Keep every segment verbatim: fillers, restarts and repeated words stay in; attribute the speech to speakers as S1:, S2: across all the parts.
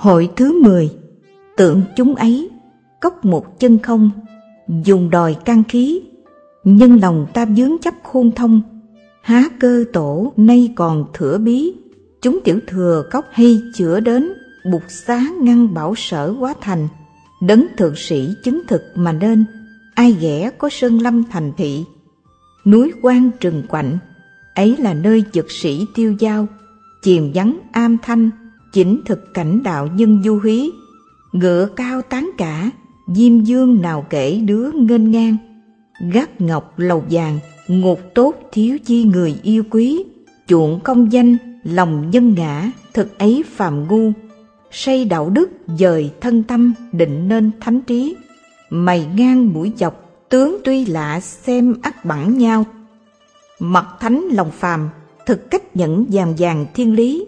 S1: Hội thứ mười. Tượng chúng ấy, cốc một chân không, dùng đòi can khí, nhân lòng ta vướng chấp khôn thông. Há cơ tổ nay còn thửa bí, chúng tiểu thừa cốc hay chữa đến, bục xá ngăn bảo sở quá thành. Đấng thượng sĩ chứng thực mà nên, ai ghẻ có sơn lâm thành thị. Núi quan rừng quạnh, ấy là nơi dật sĩ tiêu dao, chìm vắng am thanh, chỉnh thực cảnh đạo nhân du hí. Ngựa cao tán cả, diêm dương nào kể đứa nghênh ngang. Gác ngọc lầu vàng, ngục tốt thiếu chi người yêu quý. Chuộng công danh, lòng nhân ngã, thực ấy phàm ngu. Say đạo đức, dời thân tâm, định nên thánh trí. Mày ngang mũi dọc, tướng tuy lạ xem ắt bằng nhau. Mặt thánh lòng phàm, thực cách nhẫn vàng vàng thiên lý.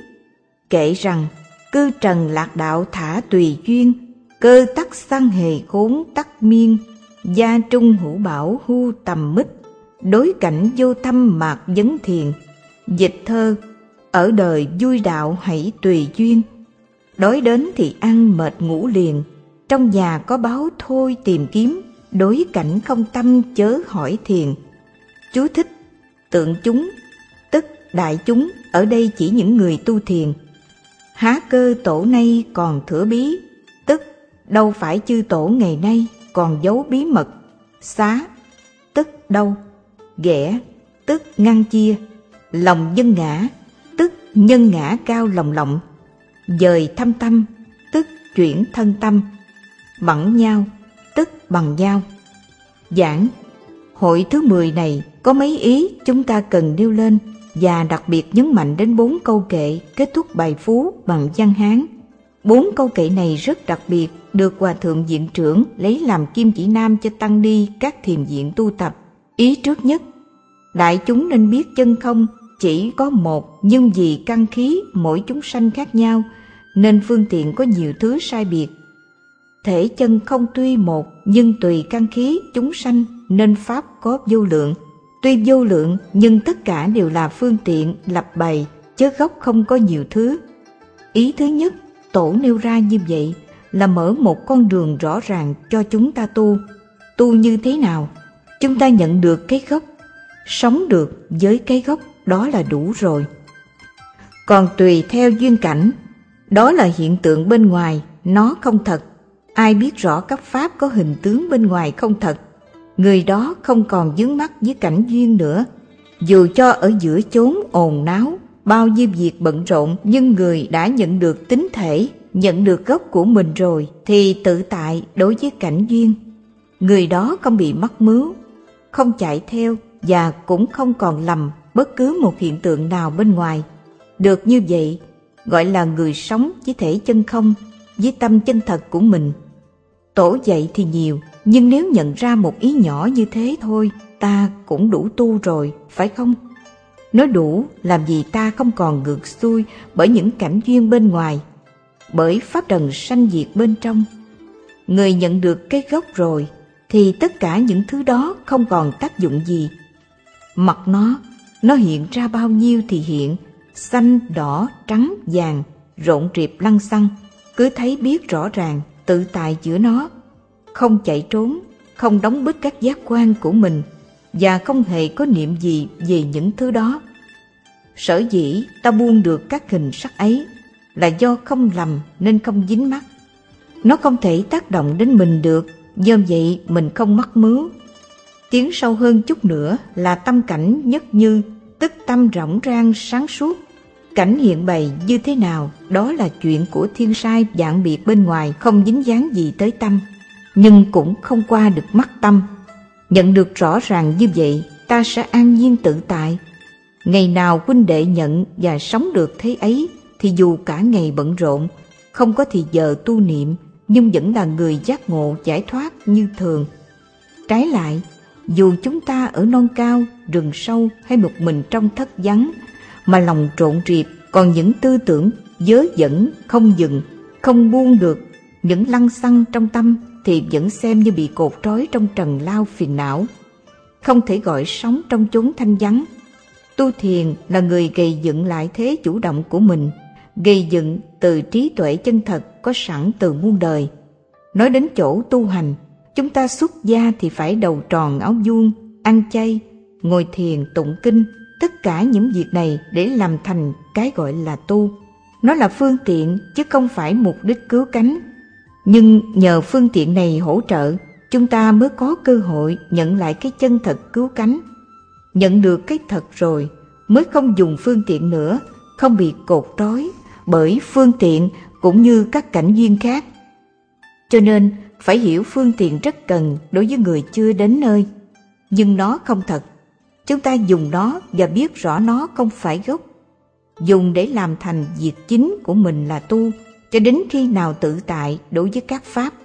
S1: Kể rằng, cư trần lạc đạo thả tùy duyên, cơ tắc sang hề khốn tắc miên, gia trung hữu bảo hu tầm mít, đối cảnh vô tâm mạc vấn thiền. Dịch thơ, ở đời vui đạo hãy tùy duyên, đói đến thì ăn mệt ngủ liền, trong nhà có báo thôi tìm kiếm, đối cảnh không tâm chớ hỏi thiền. Chú thích: tượng chúng, tức đại chúng, ở đây chỉ những người tu thiền. Há cơ tổ nay còn thửa bí, tức đâu phải chư tổ ngày nay còn giấu bí mật. Xá, tức đâu. Ghẻ, tức ngăn chia. Lòng nhân ngã, tức nhân ngã cao lòng lộng. Dời thâm tâm, tức chuyển thân tâm. Bằng nhau, tức bằng nhau. Giảng hội thứ mười này có mấy ý chúng ta cần nêu lên, và đặc biệt nhấn mạnh đến bốn câu kệ kết thúc bài phú bằng văn Hán. Bốn câu kệ này rất đặc biệt, được Hòa Thượng Viện Trưởng lấy làm kim chỉ nam cho tăng ni các thiền viện tu tập. Ý trước nhất, đại chúng nên biết chân không chỉ có một, nhưng vì căn khí mỗi chúng sanh khác nhau, nên phương tiện có nhiều thứ sai biệt. Thể chân không tuy một, nhưng tùy căn khí chúng sanh, nên pháp có vô lượng. Tuy vô lượng, nhưng tất cả đều là phương tiện lập bày, chứ gốc không có nhiều thứ. Ý thứ nhất, tổ nêu ra như vậy là mở một con đường rõ ràng cho chúng ta tu. Tu như thế nào? Chúng ta nhận được cái gốc, sống được với cái gốc, đó là đủ rồi. Còn tùy theo duyên cảnh, đó là hiện tượng bên ngoài, nó không thật. Ai biết rõ các pháp có hình tướng bên ngoài không thật, người đó không còn vướng mắc với cảnh duyên nữa. Dù cho ở giữa chốn ồn náo, bao nhiêu việc bận rộn, nhưng người đã nhận được tính thể, nhận được gốc của mình rồi, thì tự tại đối với cảnh duyên. Người đó không bị mắc mứu, không chạy theo, và cũng không còn lầm bất cứ một hiện tượng nào bên ngoài. Được như vậy, gọi là người sống với thể chân không, với tâm chân thật của mình. Tổ dạy thì nhiều, nhưng nếu nhận ra một ý nhỏ như thế thôi, ta cũng đủ tu rồi, phải không? Nói đủ làm gì ta không còn ngược xuôi bởi những cảnh duyên bên ngoài, bởi pháp trần sanh diệt bên trong. Người nhận được cái gốc rồi, thì tất cả những thứ đó không còn tác dụng gì. Mặc nó, nó hiện ra bao nhiêu thì hiện, xanh, đỏ, trắng, vàng, rộn rịp lăng xăng, cứ thấy biết rõ ràng, tự tại giữa nó, không chạy trốn, không đóng bít các giác quan của mình, và không hề có niệm gì về những thứ đó. Sở dĩ ta buông được các hình sắc ấy là do không lầm nên không dính mắc. Nó không thể tác động đến mình được, do vậy mình không mắc mứu. Tiến sâu hơn chút nữa là tâm cảnh nhất như, tức tâm rỗng rang sáng suốt. Cảnh hiện bày như thế nào, đó là chuyện của thiên sai vạn biệt bên ngoài, không dính dáng gì tới tâm, nhưng cũng không qua được mắt tâm. Nhận được rõ ràng như vậy, ta sẽ an nhiên tự tại. Ngày nào huynh đệ nhận và sống được thế ấy, thì dù cả ngày bận rộn, không có thì giờ tu niệm, nhưng vẫn là người giác ngộ giải thoát như thường. Trái lại, dù chúng ta ở non cao, rừng sâu hay một mình trong thất vắng, mà lòng trộn rịp, còn những tư tưởng vớ vẩn không dừng, không buông được, những lăng xăng trong tâm, thì vẫn xem như bị cột trói trong trần lao phiền não, không thể gọi sống trong chốn thanh vắng. Tu thiền là người gầy dựng lại thế chủ động của mình, gây dựng từ trí tuệ chân thật có sẵn từ muôn đời. Nói đến chỗ tu hành, chúng ta xuất gia thì phải đầu tròn áo vuông, ăn chay, ngồi thiền tụng kinh, tất cả những việc này để làm thành cái gọi là tu. Nó là phương tiện chứ không phải mục đích cứu cánh. Nhưng nhờ phương tiện này hỗ trợ, chúng ta mới có cơ hội nhận lại cái chân thật cứu cánh. Nhận được cái thật rồi mới không dùng phương tiện nữa, không bị cột trói bởi phương tiện cũng như các cảnh duyên khác. Cho nên phải hiểu phương tiện rất cần đối với người chưa đến nơi. Nhưng nó không thật. Chúng ta dùng nó và biết rõ nó không phải gốc. Dùng để làm thành việc chính của mình là tu, cho đến khi nào tự tại đối với các pháp.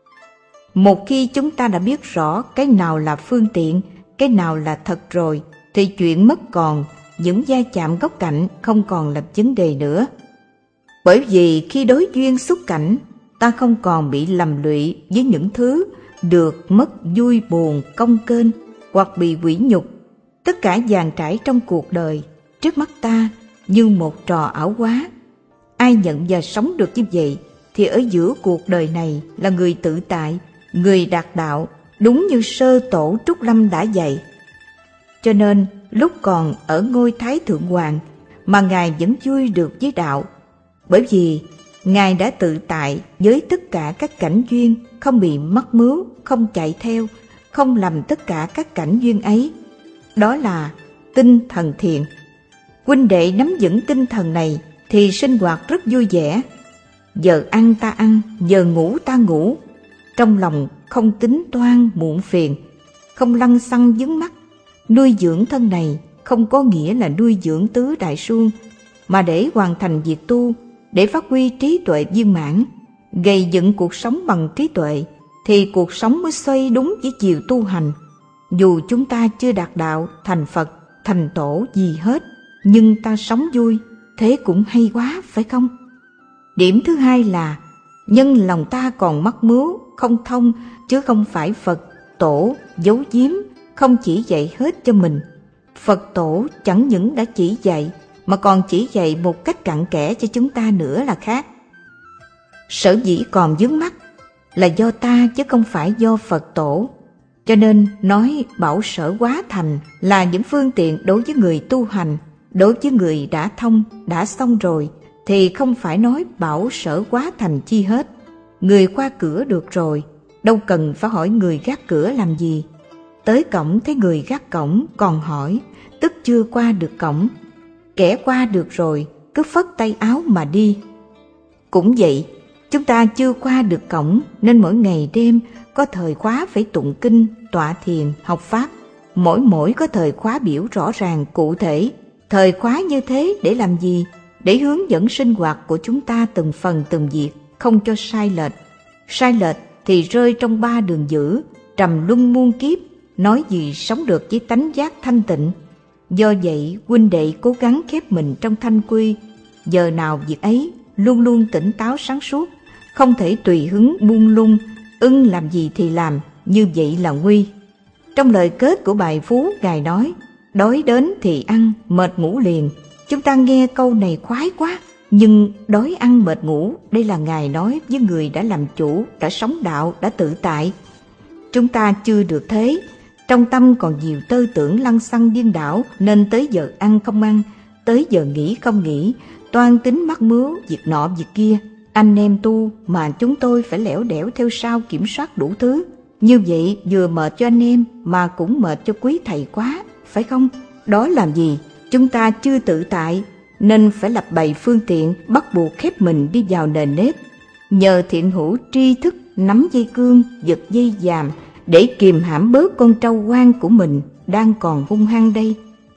S1: Một khi chúng ta đã biết rõ cái nào là phương tiện, cái nào là thật rồi, thì chuyện mất còn, những va chạm góc cạnh không còn là vấn đề nữa. Bởi vì khi đối duyên xúc cảnh, ta không còn bị lầm lụy với những thứ được mất vui buồn công kênh hoặc bị quỷ nhục. Tất cả dàn trải trong cuộc đời trước mắt ta như một trò ảo hóa. Ai nhận và sống được như vậy thì ở giữa cuộc đời này là người tự tại, người đạt đạo, đúng như sơ tổ Trúc Lâm đã dạy. Cho nên lúc còn ở ngôi Thái Thượng Hoàng mà Ngài vẫn vui được với đạo, bởi vì Ngài đã tự tại với tất cả các cảnh duyên, không bị mắc mướu, không chạy theo, không làm tất cả các cảnh duyên ấy. Đó là tinh thần thiện. Huynh đệ nắm vững tinh thần này thì sinh hoạt rất vui vẻ. Giờ ăn ta ăn, giờ ngủ ta ngủ. Trong lòng không tính toan muộn phiền, không lăng xăng vướng mắc. Nuôi dưỡng thân này không có nghĩa là nuôi dưỡng tứ đại suông, mà để hoàn thành việc tu, để phát huy trí tuệ viên mãn, gây dựng cuộc sống bằng trí tuệ, thì cuộc sống mới xoay đúng với chiều tu hành. Dù chúng ta chưa đạt đạo, thành Phật, thành Tổ gì hết, nhưng ta sống vui, thế cũng hay quá, phải không? Điểm thứ hai là nhân lòng ta còn mắc mướu, không thông, chứ không phải Phật, Tổ, giấu giếm, không chỉ dạy hết cho mình. Phật Tổ chẳng những đã chỉ dạy, mà còn chỉ dạy một cách cặn kẽ cho chúng ta nữa là khác. Sở dĩ còn vướng mắc là do ta chứ không phải do Phật Tổ. Cho nên nói bảo sở hóa thành là những phương tiện đối với người tu hành. Đối với người đã thông, đã xong rồi thì không phải nói bảo sở hóa thành chi hết. Người qua cửa được rồi, đâu cần phải hỏi người gác cửa làm gì. Tới cổng thấy người gác cổng còn hỏi, tức chưa qua được cổng. Kẻ qua được rồi cứ phất tay áo mà đi. Cũng vậy, chúng ta chưa qua được cổng nên mỗi ngày đêm có thời khóa phải tụng kinh, tọa thiền, học pháp. Mỗi mỗi có thời khóa biểu rõ ràng cụ thể. Thời khóa như thế để làm gì? Để hướng dẫn sinh hoạt của chúng ta từng phần từng việc, không cho sai lệch. Sai lệch thì rơi trong ba đường dữ, trầm luân muôn kiếp, nói gì sống được với tánh giác thanh tịnh. Do vậy, huynh đệ cố gắng khép mình trong thanh quy, giờ nào việc ấy, luôn luôn tỉnh táo sáng suốt, không thể tùy hứng buông lung, ưng làm gì thì làm, như vậy là nguy. Trong lời kết của bài Phú, Ngài nói, đói đến thì ăn, mệt ngủ liền. Chúng ta nghe câu này khoái quá, nhưng đói ăn mệt ngủ, đây là Ngài nói với người đã làm chủ, đã sống đạo, đã tự tại. Chúng ta chưa được thế, trong tâm còn nhiều tư tưởng lăng xăng điên đảo, nên tới giờ ăn không ăn, tới giờ nghỉ không nghỉ, toan tính mắc mướu, việc nọ việc kia. Anh em tu mà chúng tôi phải lẻo đẻo theo sau kiểm soát đủ thứ. Như vậy vừa mệt cho anh em mà cũng mệt cho quý thầy quá, phải không? Đó làm gì? Chúng ta chưa tự tại, nên phải lập bày phương tiện bắt buộc khép mình đi vào nền nếp. Nhờ thiện hữu tri thức nắm dây cương, giật dây giàm, để kìm hãm bớt con trâu hoang của mình đang còn hung hăng đây.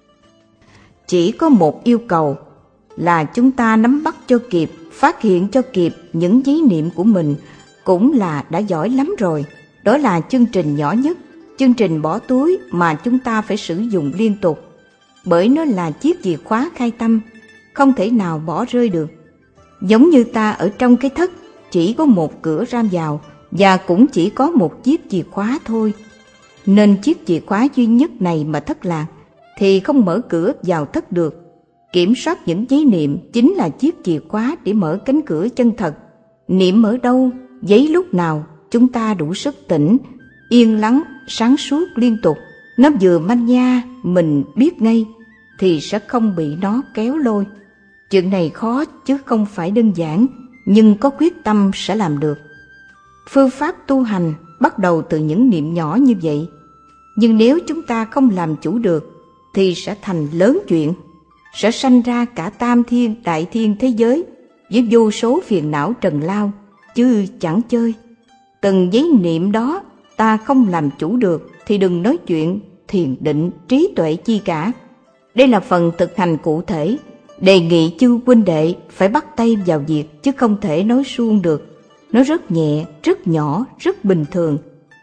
S1: Chỉ có một yêu cầu là chúng ta nắm bắt cho kịp, phát hiện cho kịp những ý niệm của mình cũng là đã giỏi lắm rồi. Đó là chương trình nhỏ nhất, chương trình bỏ túi mà chúng ta phải sử dụng liên tục. Bởi nó là chiếc chìa khóa khai tâm, không thể nào bỏ rơi được. Giống như ta ở trong cái thất, chỉ có một cửa ra vào và cũng chỉ có một chiếc chìa khóa thôi. Nên chiếc chìa khóa duy nhất này mà thất lạc thì không mở cửa vào thất được. Kiểm soát những ý niệm chính là chiếc chìa khóa để mở cánh cửa chân thật. Niệm ở đâu, giấy lúc nào, chúng ta đủ sức tỉnh, yên lắng, sáng suốt liên tục. Nó vừa manh nha, mình biết ngay, thì sẽ không bị nó kéo lôi. Chuyện này khó chứ không phải đơn giản, nhưng có quyết tâm sẽ làm được. Phương pháp tu hành bắt đầu từ những niệm nhỏ như vậy. Nhưng nếu chúng ta không làm chủ được, thì sẽ thành lớn chuyện, sẽ sanh ra cả tam thiên đại thiên thế giới với vô số phiền não trần lao, chứ chẳng chơi. Từng giấy niệm đó ta không làm chủ được thì đừng nói chuyện thiền định trí tuệ chi cả. Đây là phần thực hành cụ thể. Đề nghị chư huynh đệ phải bắt tay vào việc chứ không thể nói suông được. Nó rất nhẹ, rất nhỏ, rất bình thường.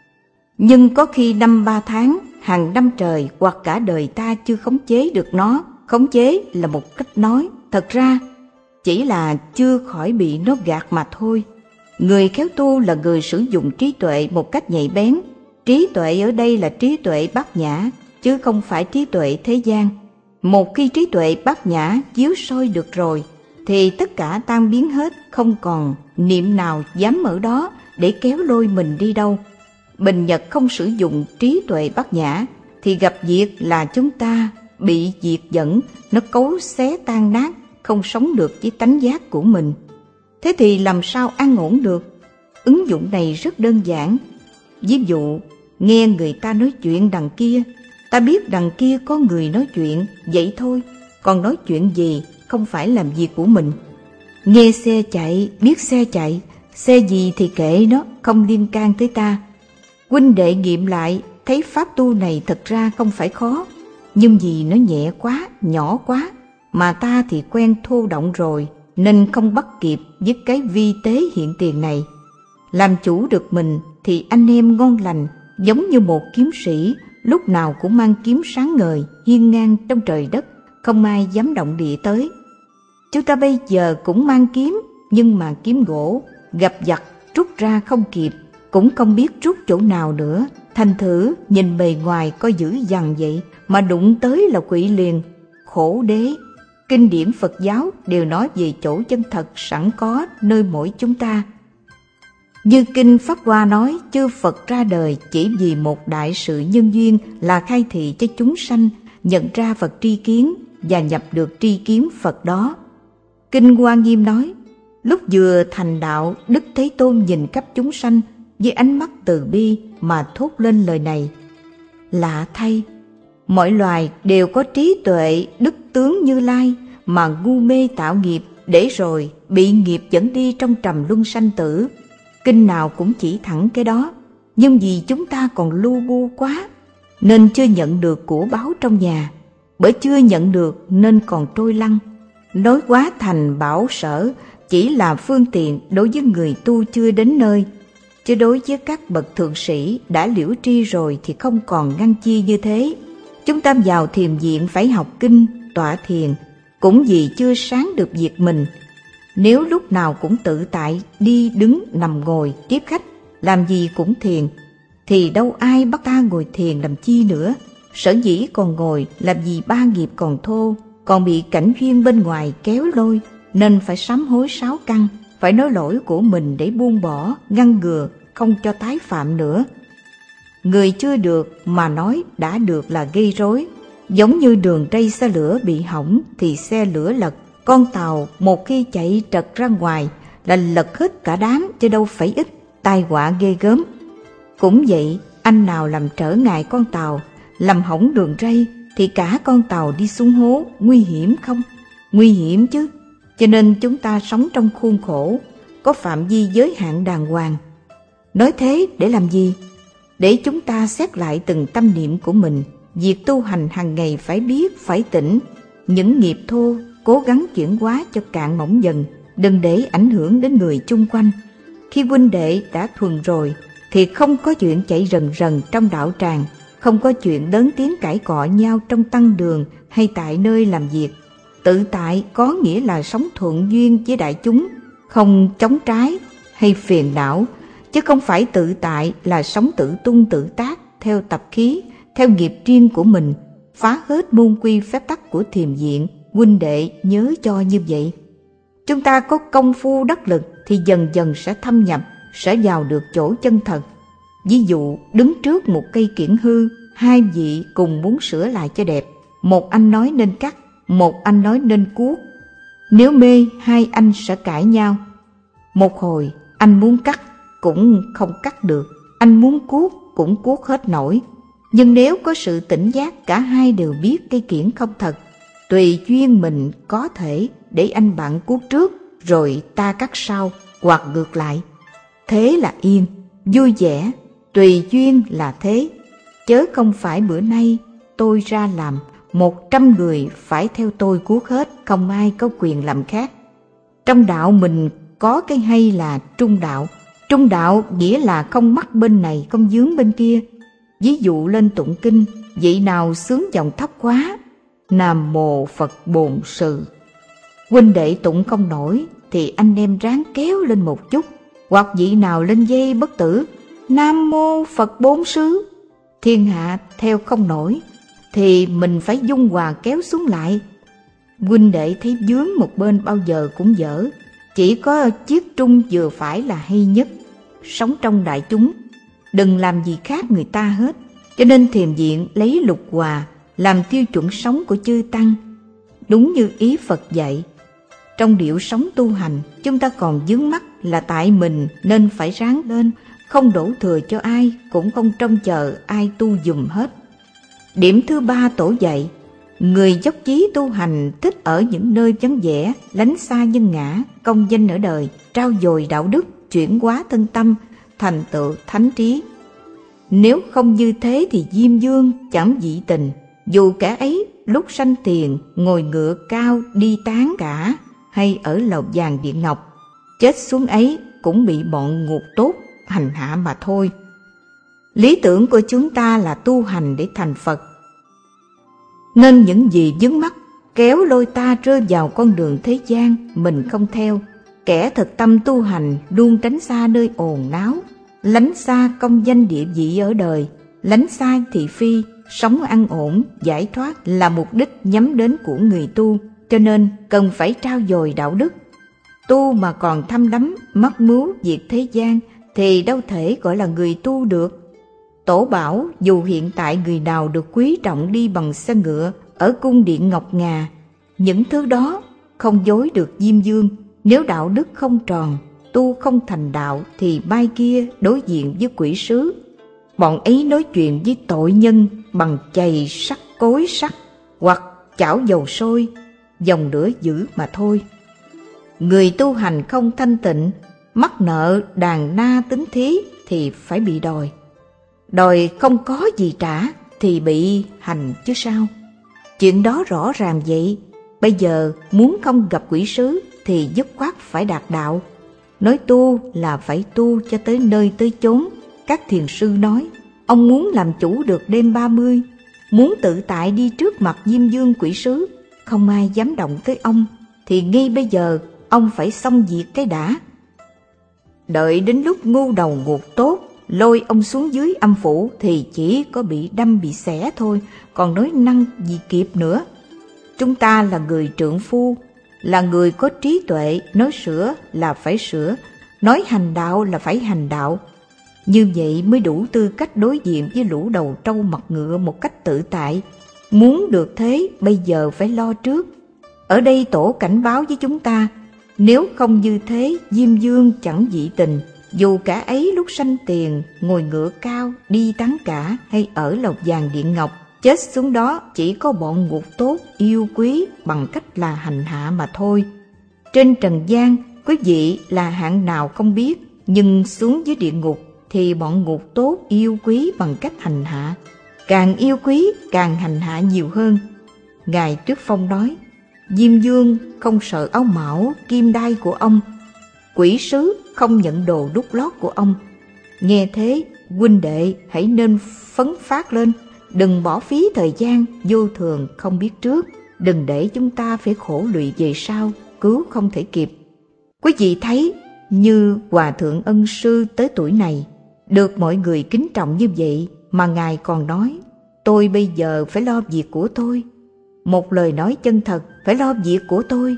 S1: Nhưng có khi năm ba tháng, hàng năm trời hoặc cả đời ta chưa khống chế được nó. Khống chế là một cách nói, thật ra chỉ là chưa khỏi bị nó gạt mà thôi. Người khéo tu là người sử dụng trí tuệ một cách nhạy bén. Trí tuệ ở đây là trí tuệ bát nhã, chứ không phải trí tuệ thế gian. Một khi trí tuệ bát nhã chiếu soi được rồi, thì tất cả tan biến hết, không còn niệm nào dám ở đó để kéo lôi mình đi đâu. Bình Nhật không sử dụng trí tuệ bát nhã, thì gặp việc là chúng ta bị diệt dẫn, nó cấu xé tan nát, không sống được với tánh giác của mình. Thế thì làm sao an ổn được? Ứng dụng này rất đơn giản. Ví dụ, nghe người ta nói chuyện đằng kia, ta biết đằng kia có người nói chuyện, vậy thôi, còn nói chuyện gì không phải làm việc của mình. Nghe xe chạy, biết xe chạy, xe gì thì kệ nó, không liên can tới ta. Huynh đệ nghiệm lại, thấy pháp tu này thật ra không phải khó, nhưng vì nó nhẹ quá, nhỏ quá, mà ta thì quen thô động rồi, nên không bắt kịp với cái vi tế hiện tiền này. Làm chủ được mình thì anh em ngon lành, giống như một kiếm sĩ, lúc nào cũng mang kiếm sáng ngời, hiên ngang trong trời đất, không ai dám động địa tới. Chúng ta bây giờ cũng mang kiếm, nhưng mà kiếm gỗ, gặp giặc, rút ra không kịp, cũng không biết rút chỗ nào nữa. Thành thử nhìn bề ngoài coi dữ dằn vậy, mà đụng tới là quỵ liền. Khổ đế! Kinh điển Phật giáo đều nói về chỗ chân thật sẵn có nơi mỗi chúng ta. Như Kinh Pháp Hoa nói, chư Phật ra đời chỉ vì một đại sự nhân duyên là khai thị cho chúng sanh nhận ra Phật tri kiến và nhập được tri kiến Phật đó. Kinh Hoa Nghiêm nói, lúc vừa thành đạo, Đức Thế Tôn nhìn khắp chúng sanh với ánh mắt từ bi mà thốt lên lời này: lạ thay, mọi loài đều có trí tuệ đức tướng Như Lai, mà ngu mê tạo nghiệp, để rồi bị nghiệp dẫn đi trong trầm luân sanh tử. Kinh nào cũng chỉ thẳng cái đó, nhưng vì chúng ta còn lu bu quá, nên chưa nhận được của báo trong nhà. Bởi chưa nhận được nên còn trôi lăn. Nói quá thành bảo sở chỉ là phương tiện đối với người tu chưa đến nơi, chứ đối với các bậc thượng sĩ đã liễu tri rồi thì không còn ngăn chia như thế. Chúng ta vào thiền viện phải học kinh, tọa thiền, cũng vì chưa sáng được việc mình. Nếu lúc nào cũng tự tại đi đứng nằm ngồi tiếp khách, làm gì cũng thiền, thì đâu ai bắt ta ngồi thiền làm chi nữa. Sở dĩ còn ngồi làm vì ba nghiệp còn thô, còn bị cảnh duyên bên ngoài kéo lôi, nên phải sám hối sáu căn, phải nói lỗi của mình để buông bỏ, ngăn ngừa, không cho tái phạm nữa. Người chưa được mà nói đã được là gây rối. Giống như đường ray xe lửa bị hỏng thì xe lửa lật, con tàu một khi chạy trật ra ngoài là lật hết cả đám, chứ đâu phải ít, tai họa ghê gớm. Cũng vậy, anh nào làm trở ngại con tàu, làm hỏng đường ray thì cả con tàu đi xuống hố, nguy hiểm không? Nguy hiểm chứ. Cho nên chúng ta sống trong khuôn khổ, có phạm vi giới hạn đàng hoàng. Nói thế để làm gì? Để chúng ta xét lại từng tâm niệm của mình. Việc tu hành hàng ngày phải biết, phải tỉnh. Những nghiệp thô cố gắng chuyển hóa cho cạn mỏng dần, đừng để ảnh hưởng đến người chung quanh. Khi huynh đệ đã thuần rồi thì không có chuyện chạy rần rần trong đạo tràng, không có chuyện lớn tiếng cãi cọ nhau trong tăng đường hay tại nơi làm việc. Tự tại có nghĩa là sống thuận duyên với đại chúng, không chống trái hay phiền não, chứ không phải tự tại là sống tự tung tự tác theo tập khí, theo nghiệp riêng của mình, phá hết môn quy phép tắc của thiền viện, huynh đệ nhớ cho như vậy. Chúng ta có công phu đắc lực thì dần dần sẽ thâm nhập, sẽ vào được chỗ chân thật. Ví dụ đứng trước một cây kiển hư, hai vị cùng muốn sửa lại cho đẹp. Một anh nói nên cắt, một anh nói nên cuốc. Nếu mê, hai anh sẽ cãi nhau. Một hồi anh muốn cắt cũng không cắt được, anh muốn cuốc cũng cuốc hết nổi. Nhưng nếu có sự tỉnh giác, cả hai đều biết cây kiển không thật, tùy duyên mình có thể để anh bạn cuốc trước rồi ta cắt sau, hoặc ngược lại. Thế là yên, vui vẻ, tùy duyên là thế. Chớ không phải bữa nay tôi ra làm, một trăm người phải theo tôi cuốc hết, không ai có quyền làm khác. Trong đạo mình có cái hay là trung đạo. Trung đạo nghĩa là không mắc bên này, không vướng bên kia. Ví dụ lên tụng kinh, vị nào sướng giọng thấp quá, Nam Mô Phật Bổn Sư. Huynh đệ tụng không nổi thì anh em ráng kéo lên một chút. Hoặc vị nào lên dây bất tử, Nam Mô Phật Bổn Sư, thiên hạ theo không nổi thì mình phải dung hòa kéo xuống lại. Huynh đệ thấy vướng một bên bao giờ cũng dở, chỉ có chiết trung vừa phải là hay nhất. Sống trong đại chúng, đừng làm gì khác người ta hết. Cho nên thiền viện lấy lục hòa làm tiêu chuẩn sống của chư tăng, đúng như ý Phật dạy. Trong điệu sống tu hành, chúng ta còn vướng mắc là tại mình nên phải ráng lên, không đổ thừa cho ai, cũng không trông chờ ai tu dùm hết. Điểm thứ ba tổ dạy, người dốc chí tu hành thích ở những nơi vắng vẻ, lánh xa nhân ngã, công danh ở đời, trau dồi đạo đức, chuyển hóa thân tâm, thành tựu thánh trí. Nếu không như thế thì Diêm Vương chẳng dị tình, dù kẻ ấy lúc sanh tiền ngồi ngựa cao đi tán cả, hay ở lầu vàng điện ngọc, chết xuống ấy cũng bị bọn ngục tốt hành hạ mà thôi. Lý tưởng của chúng ta là tu hành để thành Phật, nên những gì vướng mắc kéo lôi ta rơi vào con đường thế gian mình không theo. Kẻ thực tâm tu hành luôn tránh xa nơi ồn náo, lánh xa công danh địa vị ở đời, lánh xa thị phi, sống an ổn, giải thoát là mục đích nhắm đến của người tu. Cho nên cần phải trau dồi đạo đức. Tu mà còn thăm đắm, mắc mưu việc thế gian thì đâu thể gọi là người tu được. Tổ bảo dù hiện tại người nào được quý trọng đi bằng xe ngựa ở cung điện ngọc ngà, những thứ đó không dối được Diêm Vương. Nếu đạo đức không tròn, tu không thành đạo thì mai kia đối diện với quỷ sứ, bọn ấy nói chuyện với tội nhân bằng chày sắt cối sắt hoặc chảo dầu sôi, dòng lửa dữ mà thôi. Người tu hành không thanh tịnh, mắc nợ đàn na tính thí thì phải bị đòi. Đòi không có gì trả thì bị hành chứ sao. Chuyện đó rõ ràng vậy. Bây giờ muốn không gặp quỷ sứ thì dứt khoát phải đạt đạo. Nói tu là phải tu cho tới nơi tới chốn. Các thiền sư nói, ông muốn làm chủ được đêm ba mươi, muốn tự tại đi trước mặt Diêm Vương quỷ sứ, không ai dám động tới ông, thì ngay bây giờ ông phải xong việc cái đã. Đợi đến lúc ngu đầu ngục tốt lôi ông xuống dưới âm phủ thì chỉ có bị đâm bị xẻ thôi, còn nói năng gì kịp nữa. Chúng ta là người trượng phu, là người có trí tuệ, nói sửa là phải sửa, nói hành đạo là phải hành đạo. Như vậy mới đủ tư cách đối diện với lũ đầu trâu mặt ngựa một cách tự tại. Muốn được thế bây giờ phải lo trước. Ở đây tổ cảnh báo với chúng ta, nếu không như thế Diêm Vương chẳng dị tình, dù cả ấy lúc sanh tiền ngồi ngựa cao đi tán cả, hay ở lầu vàng điện ngọc, chết xuống đó chỉ có bọn ngục tốt yêu quý bằng cách là hành hạ mà thôi. Trên trần gian quý vị là hạng nào không biết, nhưng xuống dưới địa ngục thì bọn ngục tốt yêu quý bằng cách hành hạ, càng yêu quý càng hành hạ nhiều hơn. Ngài Tuyết Phong nói, Diêm Vương không sợ áo mão kim đai của ông, quỷ sứ không nhận đồ đúc lót của ông. Nghe thế, huynh đệ hãy nên phấn phát lên, đừng bỏ phí thời gian vô thường không biết trước, đừng để chúng ta phải khổ lụy về sau, cứu không thể kịp. Quý vị thấy, như Hòa Thượng Ân Sư tới tuổi này, được mọi người kính trọng như vậy mà Ngài còn nói, tôi bây giờ phải lo việc của tôi. Một lời nói chân thật phải lo việc của tôi.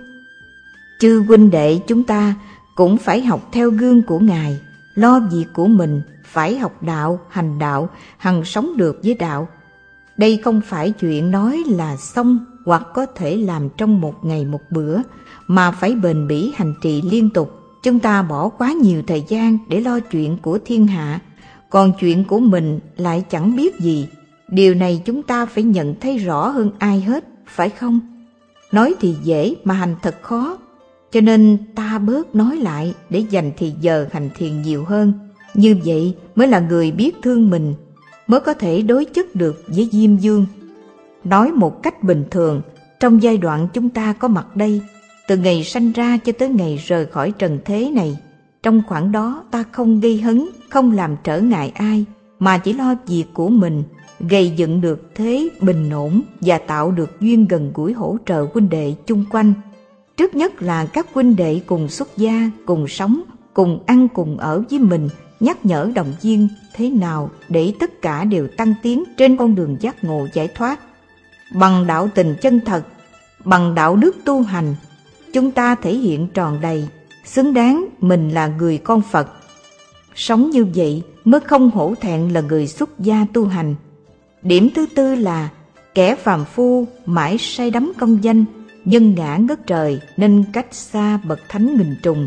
S1: Chư huynh đệ chúng ta cũng phải học theo gương của Ngài, lo việc của mình, phải học đạo, hành đạo, hằng sống được với đạo. Đây không phải chuyện nói là xong hoặc có thể làm trong một ngày một bữa, mà phải bền bỉ hành trì liên tục. Chúng ta bỏ quá nhiều thời gian để lo chuyện của thiên hạ, còn chuyện của mình lại chẳng biết gì. Điều này chúng ta phải nhận thấy rõ hơn ai hết, phải không? Nói thì dễ mà hành thật khó, cho nên ta bớt nói lại để dành thì giờ hành thiền nhiều hơn. Như vậy mới là người biết thương mình, mới có thể đối chất được với Diêm Vương. Nói một cách bình thường, trong giai đoạn chúng ta có mặt đây, từ ngày sanh ra cho tới ngày rời khỏi trần thế này, trong khoảng đó ta không gây hấn, không làm trở ngại ai, mà chỉ lo việc của mình, gây dựng được thế bình ổn và tạo được duyên gần gũi hỗ trợ huynh đệ chung quanh. Trước nhất là các huynh đệ cùng xuất gia, cùng sống, cùng ăn cùng ở với mình, nhắc nhở động viên thế nào để tất cả đều tăng tiến trên con đường giác ngộ giải thoát. Bằng đạo tình chân thật, bằng đạo đức tu hành, chúng ta thể hiện tròn đầy, xứng đáng mình là người con Phật. Sống như vậy mới không hổ thẹn là người xuất gia tu hành. Điểm thứ tư là kẻ phàm phu mãi say đắm công danh, nhân ngã ngất trời nên cách xa bậc thánh nghìn trùng.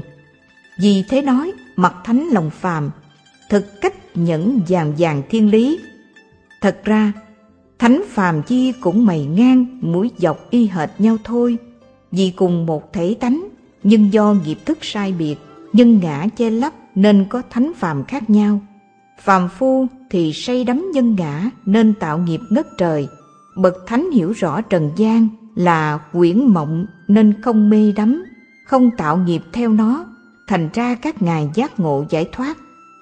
S1: Vì thế nói mặt thánh lòng phàm, thực cách nhẫn vàng vàng thiên lý. Thật ra thánh phàm chi cũng mày ngang mũi dọc y hệt nhau thôi, vì cùng một thể tánh, nhưng do nghiệp thức sai biệt, nhân ngã che lấp nên có thánh phàm khác nhau. Phàm phu thì say đắm nhân ngã nên tạo nghiệp ngất trời, bậc thánh hiểu rõ trần gian là quyển mộng nên không mê đắm, không tạo nghiệp theo nó, thành ra các ngài giác ngộ giải thoát.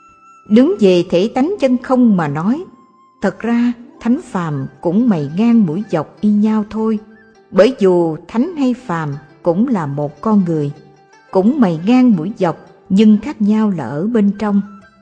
S1: Đứng về thể tánh chân không mà nói, thật ra thánh phàm cũng mày ngang mũi dọc y nhau thôi, bởi dù thánh hay phàm cũng là một con người, cũng mày ngang mũi dọc nhưng khác nhau là ở bên trong.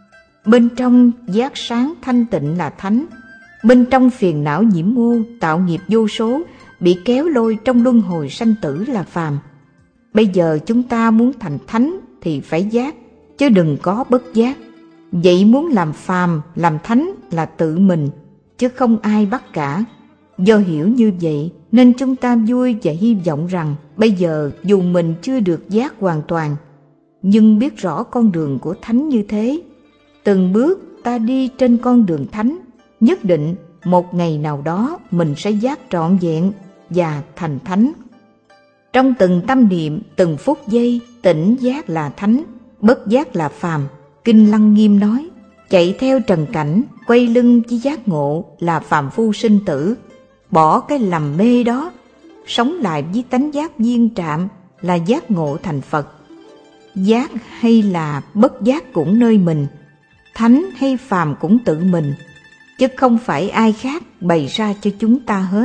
S1: Bên trong giác sáng thanh tịnh là thánh, bên trong phiền não nhiễm ô tạo nghiệp vô số, bị kéo lôi trong luân hồi sanh tử là phàm. Bây giờ chúng ta muốn thành thánh thì phải giác, chứ đừng có bất giác. Vậy muốn làm phàm, làm thánh là tự mình, chứ không ai bắt cả. Do hiểu như vậy nên chúng ta vui và hy vọng rằng bây giờ dù mình chưa được giác hoàn toàn, nhưng biết rõ con đường của thánh như thế. Từng bước ta đi trên con đường thánh, nhất định một ngày nào đó mình sẽ giác trọn vẹn và thành thánh. Trong từng tâm niệm, từng phút giây, tỉnh giác là thánh, bất giác là phàm. Kinh Lăng Nghiêm nói, chạy theo trần cảnh, quay lưng với giác ngộ là phàm phu sinh tử. Bỏ cái lầm mê đó, sống lại với tánh giác viên trạm là giác ngộ thành Phật. Giác hay là bất giác cũng nơi mình, thánh hay phàm cũng tự mình, chứ không phải ai khác bày ra cho chúng ta hết.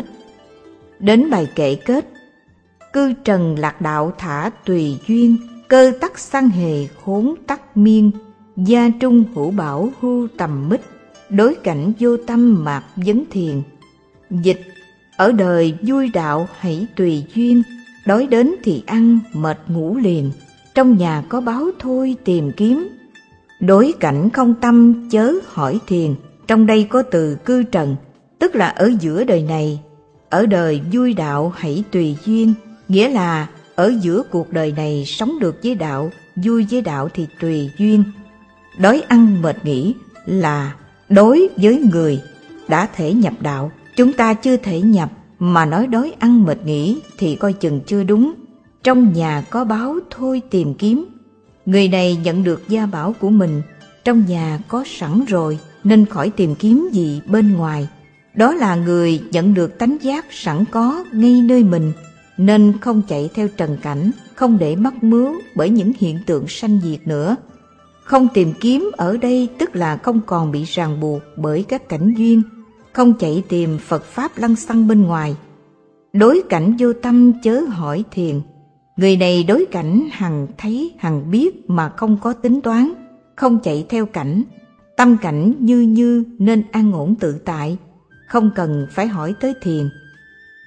S1: Đến bài kệ kết, cư trần lạc đạo thả tùy duyên, cơ tắc sang hề khốn tắc miên, gia trung hữu bảo hưu tầm mít, đối cảnh vô tâm mạc vấn thiền. Dịch, ở đời vui đạo hãy tùy duyên, đói đến thì ăn, mệt ngủ liền, trong nhà có báo thôi tìm kiếm. Đối cảnh không tâm chớ hỏi thiền, trong đây có từ cư trần, tức là ở giữa đời này. Ở đời vui đạo hãy tùy duyên, nghĩa là ở giữa cuộc đời này sống được với đạo, vui với đạo thì tùy duyên. Đói ăn mệt nghỉ là đối với người đã thể nhập đạo. Chúng ta chưa thể nhập mà nói đói ăn mệt nghỉ thì coi chừng chưa đúng. Trong nhà có báo thôi tìm kiếm. Người này nhận được gia bảo của mình, trong nhà có sẵn rồi nên khỏi tìm kiếm gì bên ngoài. Đó là người nhận được tánh giác sẵn có ngay nơi mình, nên không chạy theo trần cảnh, không để mắc mướu bởi những hiện tượng sanh diệt nữa. Không tìm kiếm ở đây tức là không còn bị ràng buộc bởi các cảnh duyên, không chạy tìm Phật Pháp lăng xăng bên ngoài. Đối cảnh vô tâm chớ hỏi thiền. Người này đối cảnh hằng thấy hằng biết mà không có tính toán, không chạy theo cảnh, tâm cảnh như như nên an ổn tự tại, không cần phải hỏi tới thiền.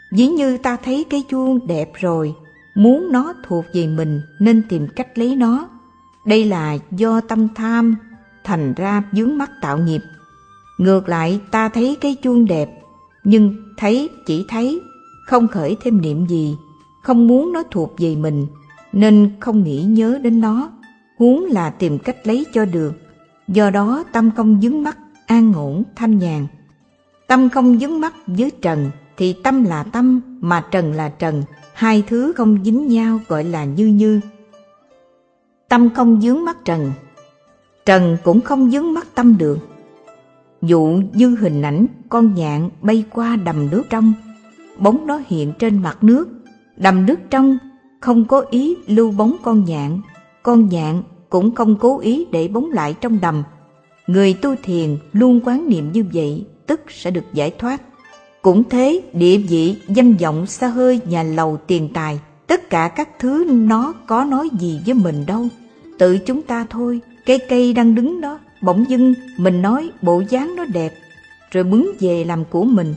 S1: Ví như ta thấy cái chuông đẹp rồi, muốn nó thuộc về mình nên tìm cách lấy nó. Đây là do tâm tham thành ra vướng mắc tạo nghiệp. Ngược lại, ta thấy cái chuông đẹp, nhưng thấy chỉ thấy, không khởi thêm niệm gì, không muốn nó thuộc về mình, nên không nghĩ nhớ đến nó, huống là tìm cách lấy cho được. Do đó tâm không vướng mắc, an ổn, thanh nhàn. Tâm không vướng mắc với trần, thì tâm là tâm, mà trần là trần, hai thứ không dính nhau gọi là như như. Tâm không vướng mắc trần, trần cũng không vướng mắc tâm được. Dụ như hình ảnh con nhạn bay qua đầm nước trong, bóng nó hiện trên mặt nước, đầm nước trong không có ý lưu bóng con nhạn, con nhạn cũng không cố ý để bóng lại trong đầm. Người tu thiền luôn quán niệm như vậy, tức sẽ được giải thoát. Cũng thế, địa vị, danh vọng, xa hơi, nhà lầu, tiền tài, tất cả các thứ nó có nói gì với mình đâu, tự chúng ta thôi. Cây cây đang đứng đó, bỗng dưng mình nói bộ dáng nó đẹp, rồi bứng về làm của mình.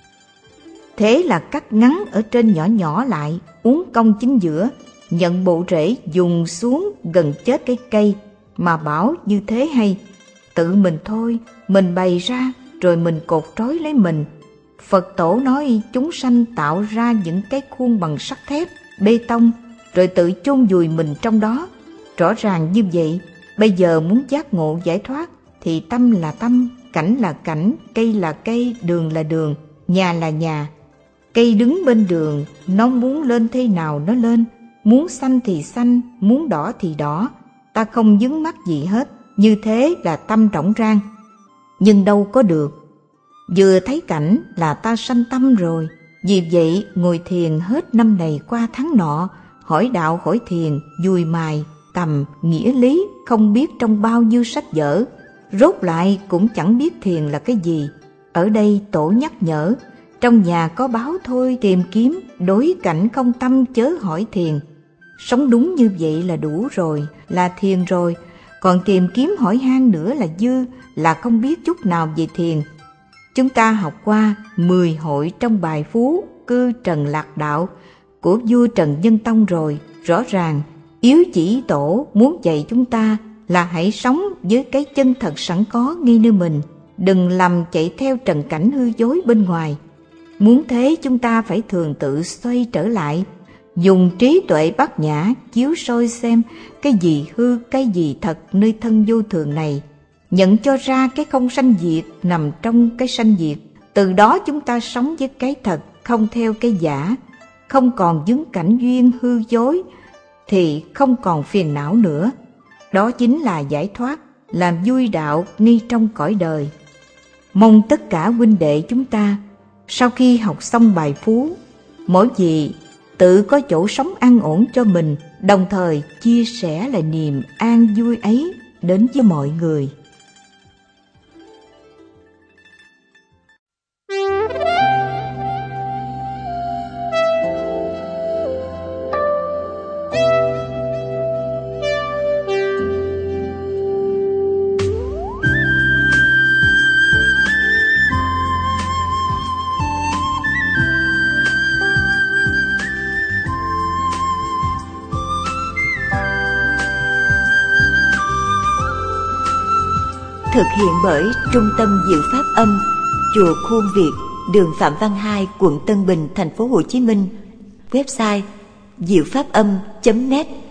S1: Thế là cắt ngắn ở trên nhỏ nhỏ lại, uốn cong chính giữa, nhận bộ rễ dùng xuống gần chết cái cây, mà bảo như thế hay. Tự mình thôi, mình bày ra, rồi mình cột trói lấy mình. Phật tổ nói chúng sanh tạo ra những cái khuôn bằng sắt thép, bê tông, rồi tự chôn vùi mình trong đó. Rõ ràng như vậy, bây giờ muốn giác ngộ giải thoát, thì tâm là tâm, cảnh là cảnh, cây là cây, đường là đường, nhà là nhà. Cây đứng bên đường, nó muốn lên thế nào nó lên, muốn xanh thì xanh, muốn đỏ thì đỏ, ta không vướng mắc gì hết. Như thế là tâm rỗng rang. Nhưng đâu có được, vừa thấy cảnh là ta sanh tâm rồi. Vì vậy ngồi thiền hết năm này qua tháng nọ, hỏi đạo hỏi thiền, dùi mài, tầm, nghĩa lý, không biết trong bao nhiêu sách vở, rốt lại cũng chẳng biết thiền là cái gì. Ở đây tổ nhắc nhở, trong nhà có báo thôi tìm kiếm, đối cảnh không tâm chớ hỏi thiền. Sống đúng như vậy là đủ rồi, là thiền rồi. Còn tìm kiếm hỏi han nữa là dư, là không biết chút nào về thiền. Chúng ta học qua mười hội trong bài Phú Cư Trần Lạc Đạo của vua Trần Nhân Tông rồi. Rõ ràng yếu chỉ tổ muốn dạy chúng ta là hãy sống với cái chân thật sẵn có ngay nơi mình, đừng lầm chạy theo trần cảnh hư dối bên ngoài. Muốn thế chúng ta phải thường tự xoay trở lại, dùng trí tuệ bát nhã chiếu soi xem cái gì hư, cái gì thật nơi thân vô thường này, nhận cho ra cái không sanh diệt nằm trong cái sanh diệt. Từ đó chúng ta sống với cái thật, không theo cái giả, không còn vướng cảnh duyên hư dối, thì không còn phiền não nữa. Đó chính là giải thoát, làm vui đạo ngay trong cõi đời. Mong tất cả huynh đệ chúng ta sau khi học xong bài Phú, mỗi vị tự có chỗ sống an ổn cho mình, đồng thời chia sẻ lại niềm an vui ấy đến với mọi người.
S2: Thực hiện bởi Trung tâm Diệu Pháp Âm, chùa Khuôn Việt, đường Phạm Văn Hai, quận Tân Bình, thành phố Hồ Chí Minh. Website diệu pháp âm chấm net.